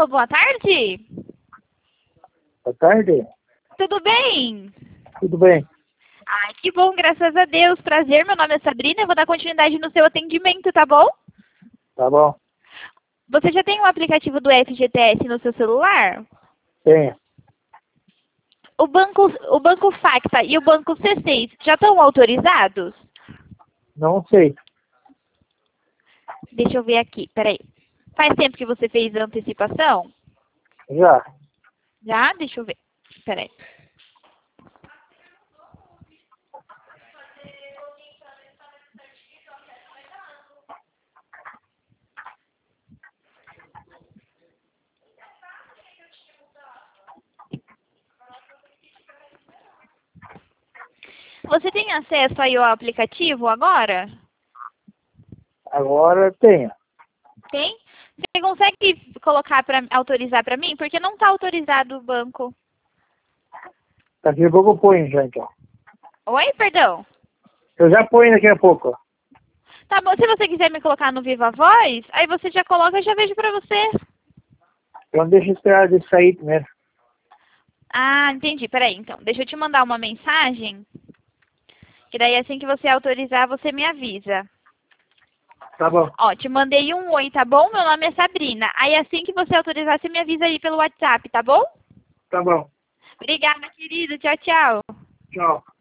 Alô, boa tarde. Boa tarde. Tudo bem? Tudo bem? Ai, que bom, graças a Deus. Prazer, meu nome é Sabrina. Eu vou dar continuidade no seu atendimento, tá bom? Tá bom. Você já tem o aplicativo do FGTS no seu celular? Tenho. O Banco Facta e o Banco C6 já estão autorizados? Não sei. Deixa eu ver aqui, peraí. Faz tempo que você fez a antecipação? Já. Já? Deixa eu ver. Peraí. Você tem acesso aí ao aplicativo agora? Agora tenho. Tem? Você consegue colocar para autorizar para mim? Porque não está autorizado o banco. Daqui a pouco eu ponho já, então. Oi, perdão. Eu já ponho daqui a pouco. Tá bom, se você quiser me colocar no Viva Voz, aí você já coloca e já vejo pra você. Então deixa eu esperar de sair primeiro. Ah, entendi. Peraí, então. Deixa eu te mandar uma mensagem. Que daí assim que você autorizar, você me avisa. Tá bom. Ó, te mandei um oi, tá bom? Meu nome é Sabrina. Aí assim que você autorizar, você me avisa aí pelo WhatsApp, tá bom? Tá bom. Obrigada, querido. Tchau, tchau. Tchau.